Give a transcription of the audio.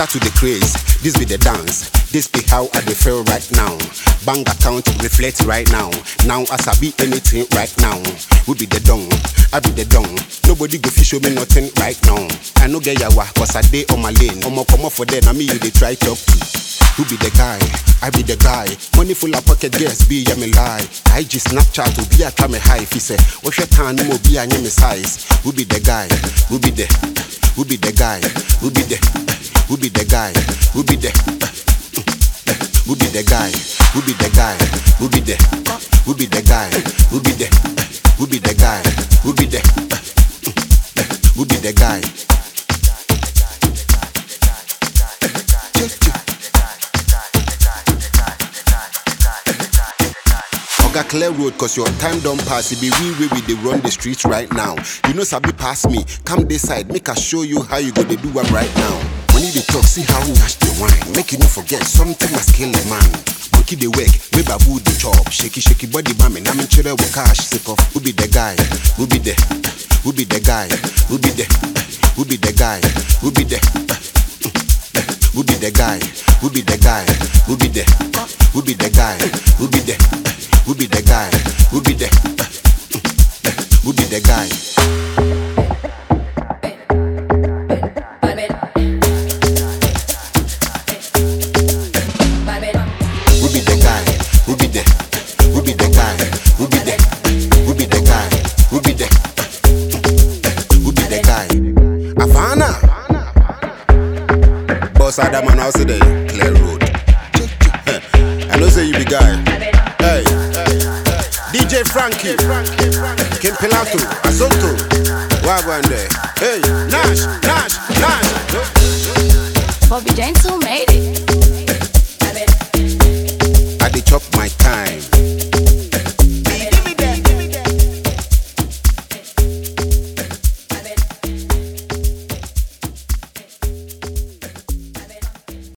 Start with the craze, this be the dance. This be how I dey feel right now. Bank account reflect right now. Now as I be anything right now. We be the dong, I be the dong. Nobody go fi show me nothing right now. I no get yawa, cause I dey on my lane. Omo come off for them, na me you dey try talk to. Who be the guy? I be the guy. Money full of pocket, yes, be ya me lie. I just Snapchat to be a come high. If he say, what's your time? No be a me size. Who be the guy? Who be the? Who be the guy? Who be the? Who be the guy? Who be the? Who be the guy? Who be the guy? Who be the? Who be the guy? Who be the? Who be the guy? Who be the? Who be the guy? Oga clear road, cause your time don't pass. It be we they run the streets right now. You know sabi pass me, come this side, make I show you how you gonna do it right now. When you dey talk, see how we hash the wine. Make you no forget, something must kill a man. Bookie the work, we babu the chop. Shaky shaky body mami, na me chere with cash. Sick of, who be the guy? Who be the? Who be the guy? Who be the? Who be the guy? Who be the? Who be the guy? Who be the guy? Who be the? Who be the guy? Who be the? Who be the guy? Who be the? Who be the guy? Who be the guy? Who be the? Who be the guy? Who be the? Who be the guy? Who be the? Who be the guy? Havana. Boss Adam and also the clear road. I know say you be guy. Hey, DJ Frankie, Kim Pilato, Asonto, Wagwan there. Hey, Nash. Bobby Gentle made it.